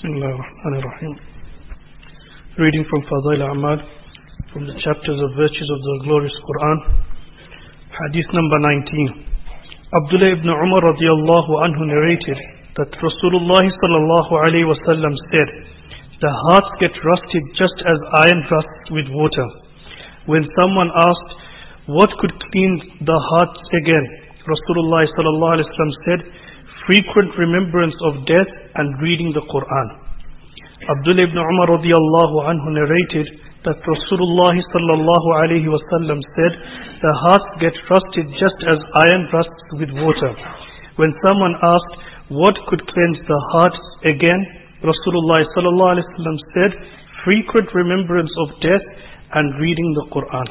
Bismillah ar-Rahman ar-Rahim. Reading from Fadail A'mal, from the chapters of virtues of the glorious Quran. Hadith number 19. Abdullah ibn Umar radiyallahu anhu narrated that Rasulullah sallallahu alayhi wa sallam said, "The hearts get rusted just as iron rusts with water." When someone asked, what could clean the hearts again, Rasulullah sallallahu alayhi wa sallam said, frequent remembrance of death and reading the Quran. Abdullah ibn Umar radiyallahu anhu narrated that Rasulullah sallallahu alayhi wa sallam said, "The hearts get rusted just as iron rusts with water." When someone asked, what could cleanse the heart again, Rasulullah sallallahu alayhi wa sallam said, frequent remembrance of death and reading the Quran.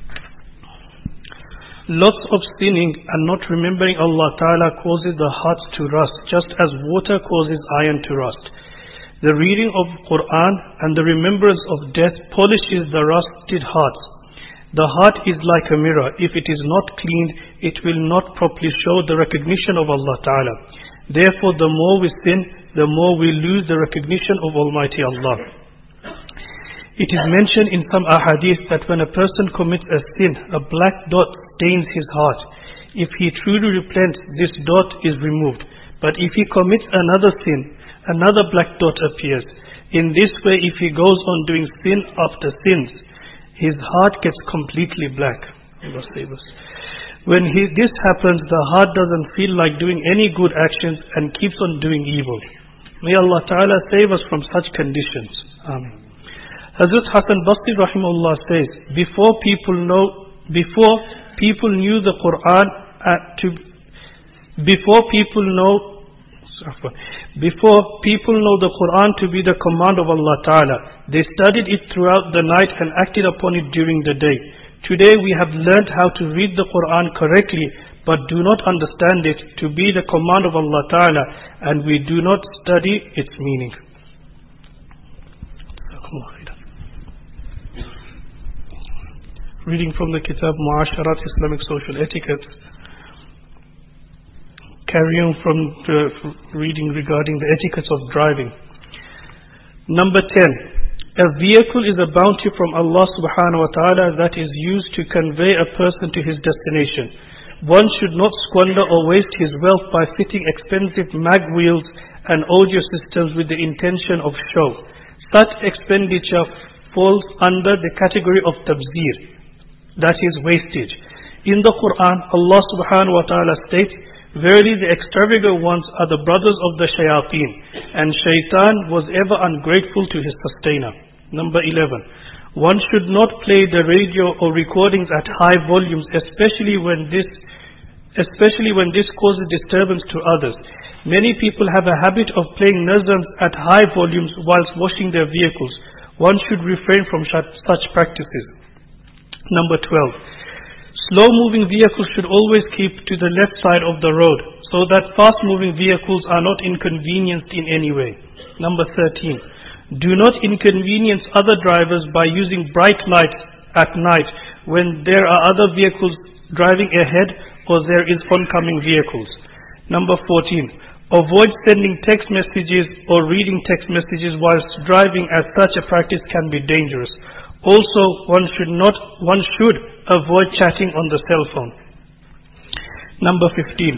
Lots of sinning and not remembering Allah Ta'ala causes the hearts to rust, just as water causes iron to rust. The reading of Quran and the remembrance of death polishes the rusted hearts. The heart is like a mirror. If it is not cleaned, it will not properly show the recognition of Allah Ta'ala. Therefore, the more we sin, the more we lose the recognition of Almighty Allah. It is mentioned in some ahadith that when a person commits a sin, a black dot stains his heart. If he truly repents, this dot is removed. But if he commits another sin, another black dot appears. In this way, if he goes on doing sin after sins, his heart gets completely black. Allah save us. When this happens, the heart doesn't feel like doing any good actions and keeps on doing evil. May Allah Ta'ala save us from such conditions. Amen. Hazrat Hassan Basri rahimahullah says, before people know the Quran to be the command of Allah Ta'ala, they studied it throughout the night and acted upon it during the day. Today we have learned how to read the Quran correctly, but do not understand it to be the command of Allah Ta'ala, and we do not study its meaning. Reading from the Kitab Mu'asharat, Islamic Social Etiquette. Carry on from the reading regarding the etiquette of driving. Number 10. A vehicle is a bounty from Allah subhanahu wa ta'ala that is used to convey a person to his destination. One should not squander or waste his wealth by fitting expensive mag wheels and audio systems with the intention of show. Such expenditure falls under the category of tabzir, that is wastage. In the Quran, Allah subhanahu wa ta'ala states, "Verily the extravagant ones are the brothers of the shayateen, and shaitan was ever ungrateful to his sustainer." Number 11. One should not play the radio or recordings at high volumes, especially when this causes disturbance to others. Many people have a habit of playing nazams at high volumes whilst washing their vehicles. One should refrain from such practices. Number 12. Slow-moving vehicles should always keep to the left side of the road, so that fast-moving vehicles are not inconvenienced in any way. Number 13. Do not inconvenience other drivers by using bright lights at night when there are other vehicles driving ahead or there is oncoming vehicles. Number 14. Avoid sending text messages or reading text messages whilst driving, as such a practice can be dangerous. Also, one should avoid chatting on the cell phone. Number 15.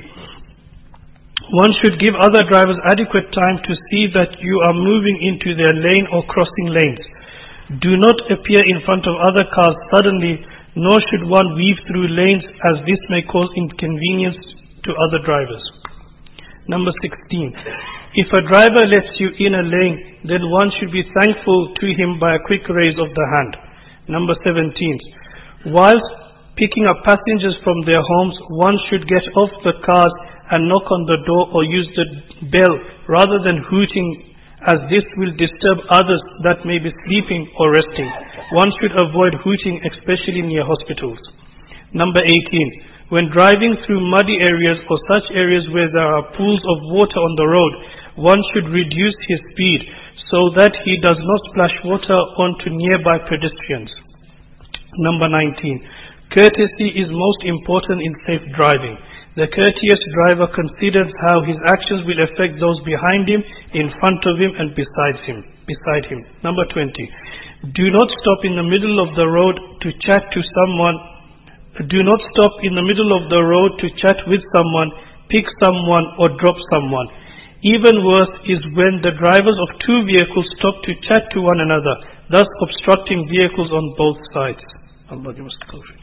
One should give other drivers adequate time to see that you are moving into their lane or crossing lanes. Do not appear in front of other cars suddenly, nor should one weave through lanes, as this may cause inconvenience to other drivers. Number 16. If a driver lets you in a lane, then one should be thankful to him by a quick raise of the hand. Number 17. Whilst picking up passengers from their homes, one should get off the cars and knock on the door or use the bell rather than hooting, as this will disturb others that may be sleeping or resting. One should avoid hooting, especially near hospitals. Number 18. When driving through muddy areas or such areas where there are pools of water on the road, one should reduce his speed so that he does not splash water onto nearby pedestrians. Number 19. Courtesy is most important in safe driving. The courteous driver considers how his actions will affect those behind him, in front of him, and beside him. Number 20. Do not stop in the middle of the road to chat to someone. Do not stop in the middle of the road to chat with someone, pick someone, or drop someone. Even worse is when the drivers of two vehicles stop to chat to one another, thus obstructing vehicles on both sides. Allah give us tawfiq.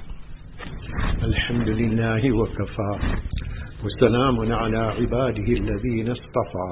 Alhamdulillah wa kafa wa salamun ala ibadihi alladhina istafa.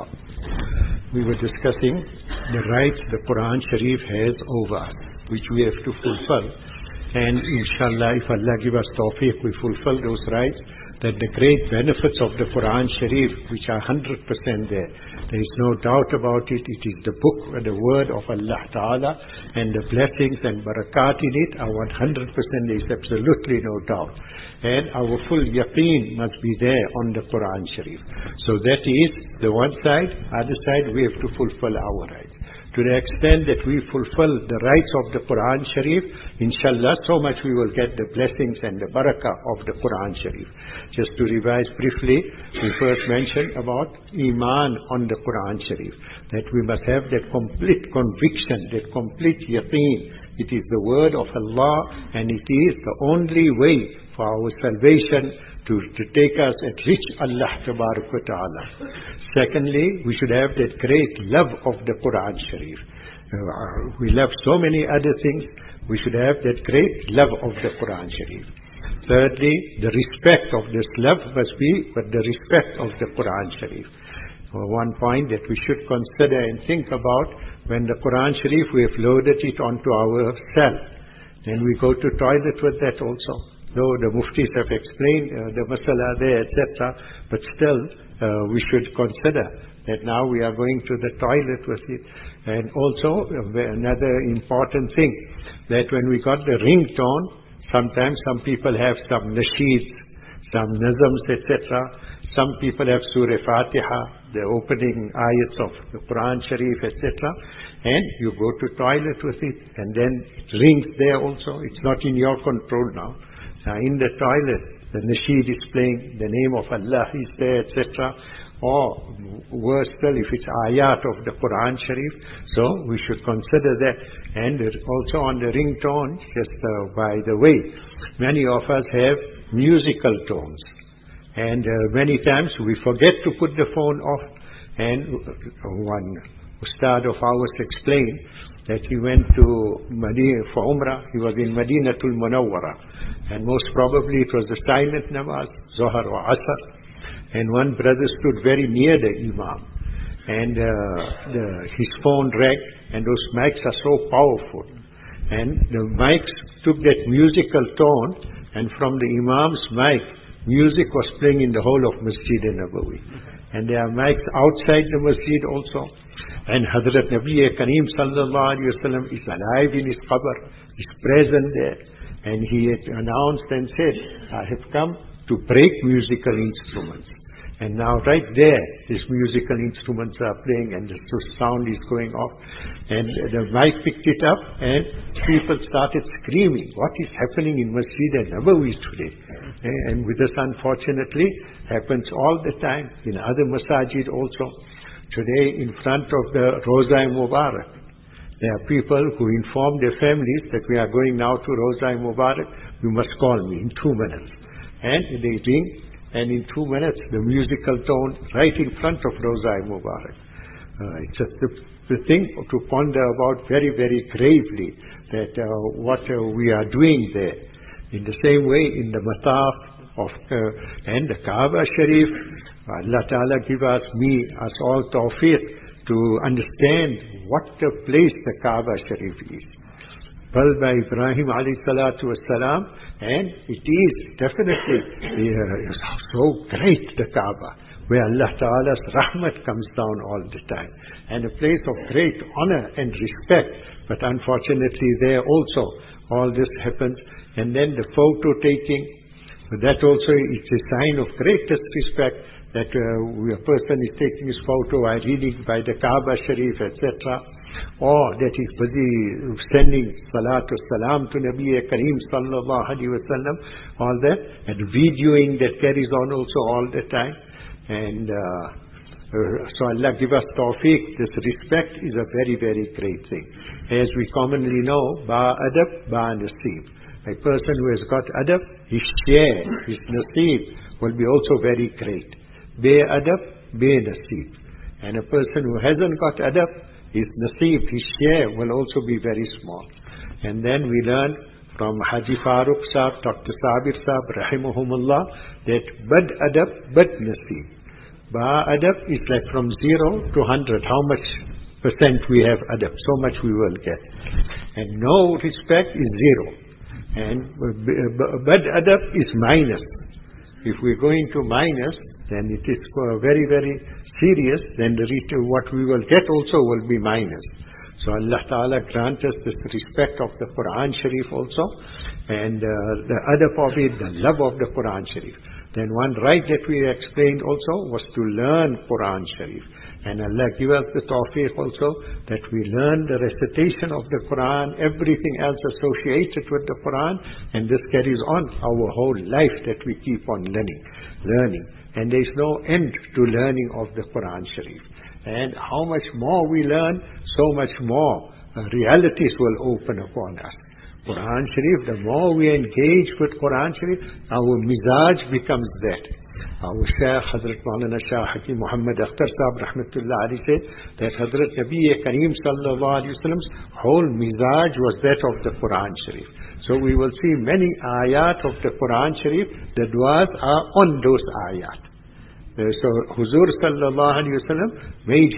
We were discussing the rights the Quran Sharif has over us, which we have to fulfill. And inshallah, if Allah give us tawfiq, we fulfill those rights, that the great benefits of the Quran Sharif, which are 100% there. There is no doubt about it. It is the book, the word of Allah Ta'ala, and the blessings and barakat in it are 100%. There is absolutely no doubt. And our full yaqeen must be there on the Quran Sharif. So that is the one side. Other side, we have to fulfill our rights. To the extent that we fulfill the rights of the Quran Sharif, inshallah, so much we will get the blessings and the barakah of the Quran Sharif. Just to revise briefly, we first mentioned about Iman on the Quran Sharif, that we must have that complete conviction, that complete yaqeen. It is the word of Allah, and it is the only way for our salvation to take us and reach Allah Ta'ala. Secondly, we should have that great love of the Quran Sharif. We love so many other things. We should have that great love of the Quran Sharif. Thirdly, the respect of this love must be with the respect of the Quran Sharif. One point that we should consider and think about, when the Quran Sharif, we have loaded it onto our cell, and we go to toilet with that also. Though the muftis have explained the masala there, etc., but still we should consider that now we are going to the toilet with it. And also another important thing, that when we got the ringtone, sometimes some people have some nasheeds, some nizams, etc. Some people have Surah Fatiha, the opening ayats of the Quran Sharif, etc. And you go to toilet with it, and then it rings there also. It's not in your control now. In the toilet, the nasheed is playing, the name of Allah is there, etc. Or worse still, if it's ayat of the Quran Sharif, so we should consider that. And also on the ringtone, just by the way, many of us have musical tones. And many times we forget to put the phone off. And one ustad of ours explained that he went to Medina for Umrah. He was in Madinatul Munawwara, and most probably it was the silent namaz, Zohar or Asr. And one brother stood very near the Imam, and his phone rang, and those mics are so powerful. And the mics took that musical tone, and from the Imam's mic, music was playing in the whole of Masjid Nabawi. And there are mics outside the Masjid also. And Hazrat Nabi Kareem Sallallahu Alaihi Wasallam is alive in his qabr, is present there. And he had announced and said, I have come to break musical instruments. And now right there, these musical instruments are playing, and the sound is going off. And the mic picked it up, and people started screaming, what is happening in Masjid Nabawi today? And with this, unfortunately, happens all the time in other masajid also. Today, in front of the Roza Mubarak, there are people who inform their families that we are going now to Roza Mubarak, you must call me in 2 minutes. And they ring, and in 2 minutes, the musical tone right in front of Roza Mubarak. It's just the thing to ponder about very, very gravely, that what we are doing there. In the same way, in the Mataf of and the Kaaba Sharif, Allah Ta'ala give us all tawfiq to understand what a place the Kaaba Sharif is. Built by Ibrahim alayhi salatu wassalam, and it is definitely so great, the Kaaba, where Allah Ta'ala's rahmat comes down all the time, and a place of great honor and respect. But unfortunately there also all this happens. And then the photo taking, that also is a sign of greatest respect, that a person is taking his photo while reading by the Kaaba Sharif, etc. or that is busy sending salatu salam to Nabi Kareem sallallahu alaihi wasallam, all that, and videoing that carries on also all the time. And so Allah give us tawfiq. This respect is a very, very great thing. As we commonly know, ba adab, ba naseeb. A person who has got adab, his share, his naseeb will be also very great. Be adab, be naseeb. And a person who hasn't got adab, his naseeb, his share will also be very small. And then we learn from Haji Farooq Sahib, Dr. Sabir Sahib, rahimahumullah, that bad adab, bad naseeb. Ba adab is like from 0 to 100. How much percent we have adab, so much we will get. And no respect is 0. And bad adab is minus. If we're going to minus, then it is very, very serious. Then what we will get also will be minus. So Allah Ta'ala grant us this respect of the Quran Sharif also, and the adab of it, the love of the Quran Sharif. Then one right that we explained also was to learn Quran Sharif. And Allah give us the tawfiq also that we learn the recitation of the Quran, everything else associated with the Quran, and this carries on our whole life that we keep on learning. And there is no end to learning of the Quran Sharif. And how much more we learn, so much more realities will open upon us. Quran Sharif, the more we engage with Quran Sharif, our mizaj becomes that. Our Shaykh Hazrat Maulana Shah Hakim Muhammad Akhtar Sahib Rahmatullah Ali said that Hazrat Nabi Kareem Sallallahu Alaihi Wasallam's whole mizaj was that of the Quran Sharif. So we will see many ayat of the Quran Sharif, the du'as are on those ayat. So Huzur Sallallahu Alaihi Wasallam made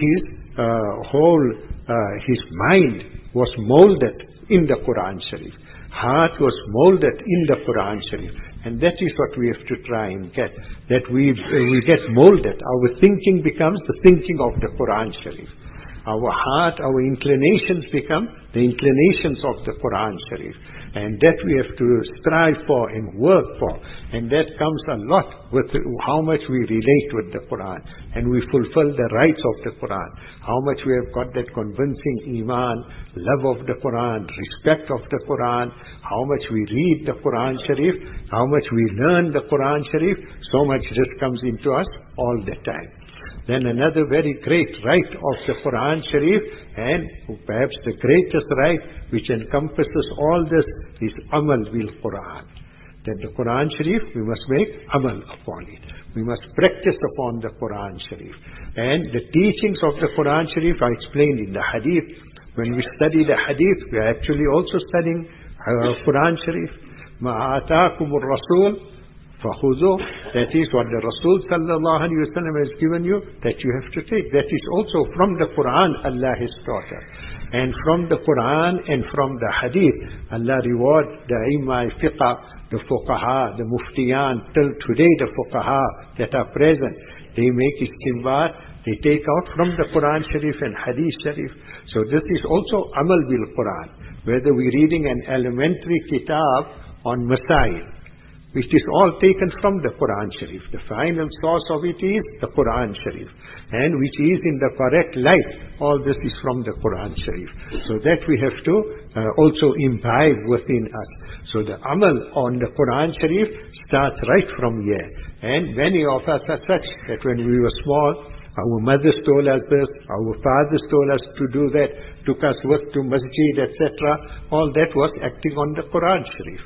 his mind was molded in the Quran Sharif. Heart was molded in the Quran Sharif. And that is what we have to try and get. That we get molded. Our thinking becomes the thinking of the Quran Sharif. Our heart, our inclinations become the inclinations of the Quran Sharif. And that we have to strive for and work for. And that comes a lot with how much we relate with the Quran. And we fulfill the rights of the Quran. How much we have got that convincing iman, love of the Quran, respect of the Quran. How much we read the Quran Sharif. How much we learn the Quran Sharif. So much this comes into us all the time. Then another very great right of the Quran Sharif, and perhaps the greatest right which encompasses all this, is amal bil Quran. That the Quran Sharif, we must make amal upon it. We must practice upon the Quran Sharif. And the teachings of the Quran Sharif are explained in the Hadith. When we study the Hadith, we are actually also studying Quran Sharif. Ma ataakumur Rasul فَخُذُوهُ. That is what the Rasul sallallahu alaihi wasallam has given you, that you have to take. That is also from the Quran Allah has taught us. And from the Quran and from the Hadith, Allah reward the Imam Fiqh, the Fuqaha, the Muftiyan, till today the Fuqaha that are present. They make istinbat, they take out from the Quran Sharif and Hadith Sharif. So this is also amal bil Quran. Whether we're reading an elementary kitab on Masail, which is all taken from the Quran Sharif. The final source of it is the Quran Sharif. And which is in the correct light. All this is from the Quran Sharif. So that we have to also imbibe within us. So the amal on the Quran Sharif starts right from here. And many of us are such that when we were small, our mothers told us this, our fathers told us to do that, took us with to masjid, etc. All that was acting on the Quran Sharif.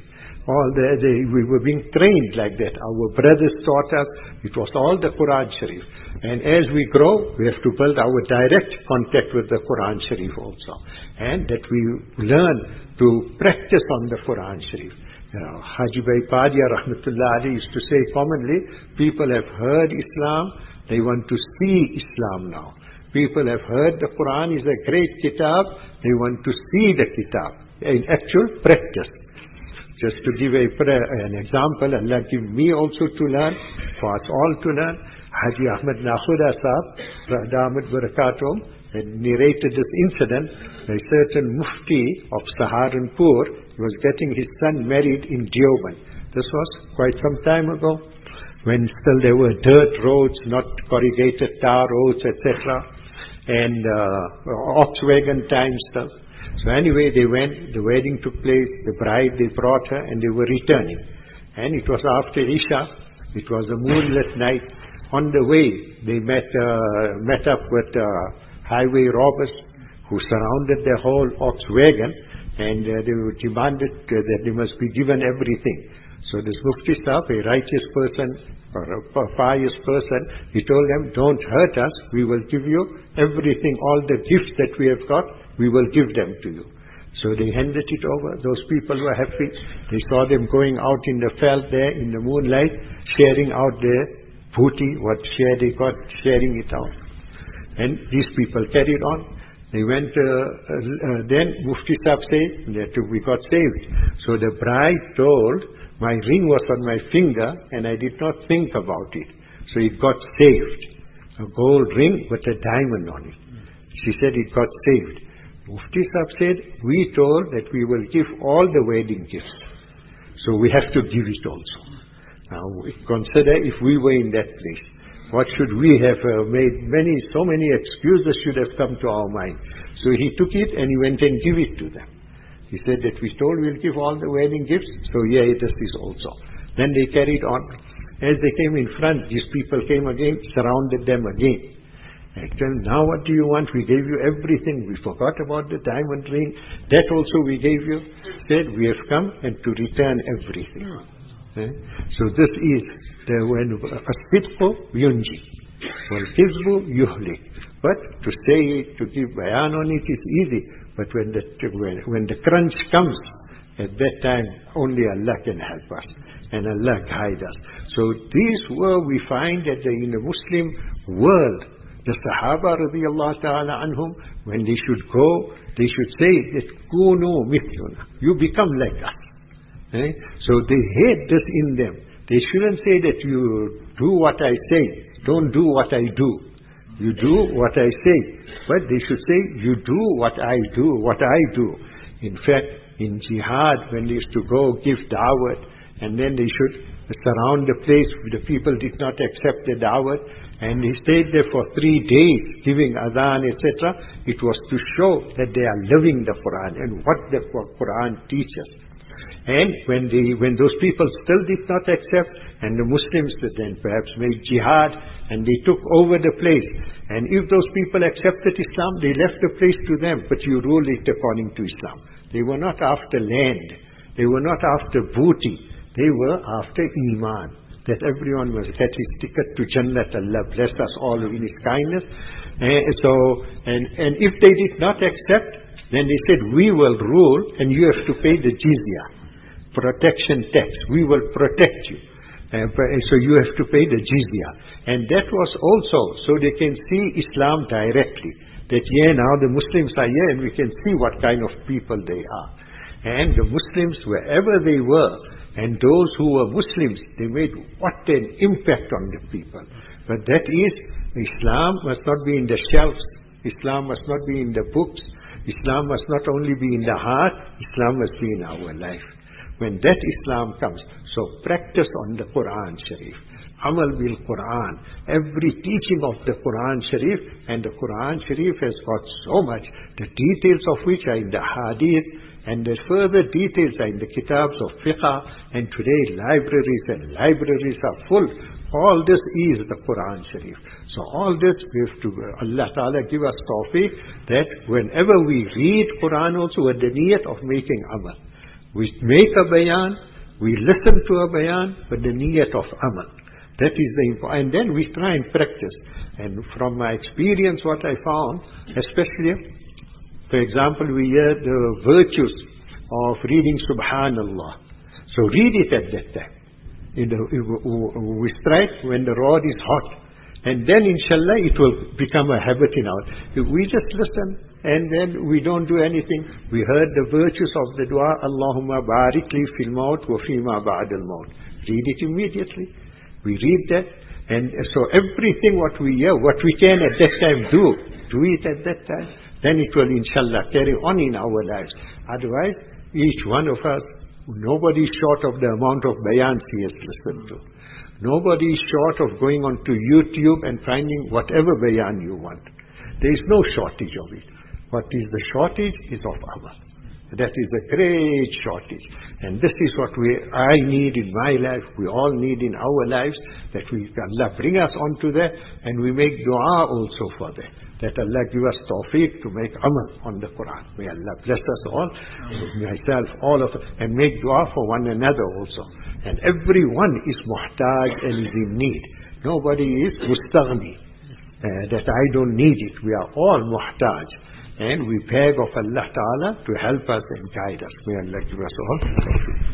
We were being trained like that. Our brothers taught us. It was all the Quran Sharif. And as we grow, we have to build our direct contact with the Quran Sharif also. And that we learn to practice on the Quran Sharif. Haji Bhai Padia Rahmatullah Ali used to say commonly, people have heard Islam, they want to see Islam now. People have heard the Quran is a great kitab, they want to see the kitab in actual practice. Just to give an example, Allah give me also to learn, for us all to learn. Haji Ahmad Nakhuda Sahib, Damat Barakatum, had narrated this incident. A certain mufti of Saharanpur was getting his son married in Deoband. This was quite some time ago, when still there were dirt roads, not corrugated tar roads, etc. and ox wagon time stuff. So anyway, they went, the wedding took place, the bride, they brought her, and they were returning. And it was after Isha, it was a moonless night. On the way, they met up with highway robbers who surrounded the whole ox wagon, and they demanded that they must be given everything. So this Mufti Sahib, a righteous person, or a pious person, he told them, don't hurt us, we will give you everything, all the gifts that we have got, we will give them to you. So they handed it over. Those people were happy. They saw them going out in the veld there in the moonlight, sharing out their booty, what share they got, sharing it out. And these people carried on. They went, then Mufti Sahib said that we got saved. So the bride told, my ring was on my finger and I did not think about it. So it got saved. A gold ring with a diamond on it. She said it got saved. Mufti Sahib said, we told that we will give all the wedding gifts. So we have to give it also. Now consider if we were in that place. What should we have made? So many excuses should have come to our mind. So he took it and he went and gave it to them. He said that we told we'll give all the wedding gifts. So yeah, it is also. Then they carried on. As they came in front, these people came again, surrounded them again. I told them, now what do you want? We gave you everything. We forgot about the diamond ring. That also we gave you. Said, we have come and to return everything. So this is when as-sidqu yunji, wal-kizbu yuhlik. But to say it, to give bayan on it is easy. But when the crunch comes, at that time only Allah can help us and Allah guide us. So these were, we find that in the Muslim world, the Sahaba radiallahu ta'ala anhum, when they should go, they should say that kunu mithluna, you become like us. So they had this in them. They shouldn't say that you do what I say, don't do what I do. You do what I say. But they should say, you do what I do. In fact, in jihad, when they used to go give da'wat, and then they should surround the place, the people did not accept the da'wat, and he stayed there for 3 days giving adhan, etc. It was to show that they are living the Quran and what the Quran teaches. And when those people still did not accept, and the Muslims then perhaps made jihad, and they took over the place, and if those people accepted Islam, they left the place to them, but you rule it according to Islam. They were not after land. They were not after booty. They were after Iman, that everyone must get his ticket to Jannat. Allah bless us all in His kindness. And if they did not accept, then they said, we will rule and you have to pay the jizya, protection tax. We will protect you. So you have to pay the jizya. And that was also, so they can see Islam directly. That now the Muslims are here and we can see what kind of people they are. And the Muslims, wherever they were, and those who were Muslims, they made what an impact on the people. But that is, Islam must not be in the shelves. Islam must not be in the books. Islam must not only be in the heart, Islam must be in our life. When that Islam comes, so practice on the Quran Sharif. Amal bil Quran. Every teaching of the Quran Sharif, and the Quran Sharif has got so much, the details of which are in the Hadith, and the further details are in the kitabs of fiqh, and today libraries are full. All this is the Quran Sharif. So all this we have to, Allah Ta'ala give us tawfiq, that whenever we read Quran also with the niyat of making amal. We make a bayan, we listen to a bayan, with the niyat of amal. That is the important. And then we try and practice. And from my experience, what I found, especially, for example, we hear the virtues of reading Subhanallah. So read it at that time. We strike when the rod is hot. And then inshallah it will become a habit in our. If we just listen and then we don't do anything, we heard the virtues of the dua, Allahumma barik li fil maut wa fima ba'dal maut. Read it immediately. We read that. And so everything what we hear, what we can at that time do it at that time. Then it will inshallah carry on in our lives. Otherwise, each one of us, nobody is short of the amount of bayans he has listened to. Nobody is short of going on to YouTube and finding whatever bayan you want. There is no shortage of it. What is the shortage is of amal. That is a great shortage. And this is what I need in my life, we all need in our lives, that Allah bring us onto that, and we make dua also for that Allah give us tawfiq to make amal on the Quran. May Allah bless us all, myself, all of us, and make dua for one another also. And everyone is muhtaj and is in need. Nobody is mustaghni, that I don't need it. We are all muhtaj. And we beg of Allah Ta'ala to help us and guide us. May Allah give us all.